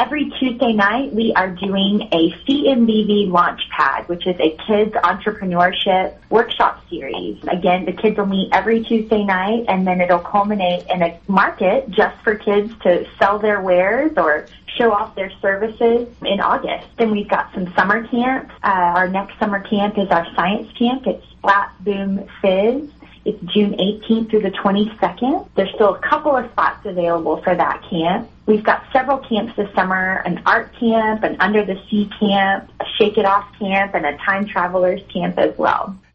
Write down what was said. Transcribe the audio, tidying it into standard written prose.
Every Tuesday night, we are doing a CMBV Launchpad, which is a kids entrepreneurship workshop series. Again, the kids will meet every Tuesday night, and then it'll culminate in a market just for kids to sell their wares or show off their services in August. Then we've got some summer camps. Our next summer camp is our science camp. It's Splat Boom Fizz. It's June 18th through the 22nd. There's still a couple of spots available for that camp. We've got several camps this summer, an art camp, an under the sea camp, a shake it off camp, and a time travelers camp as well.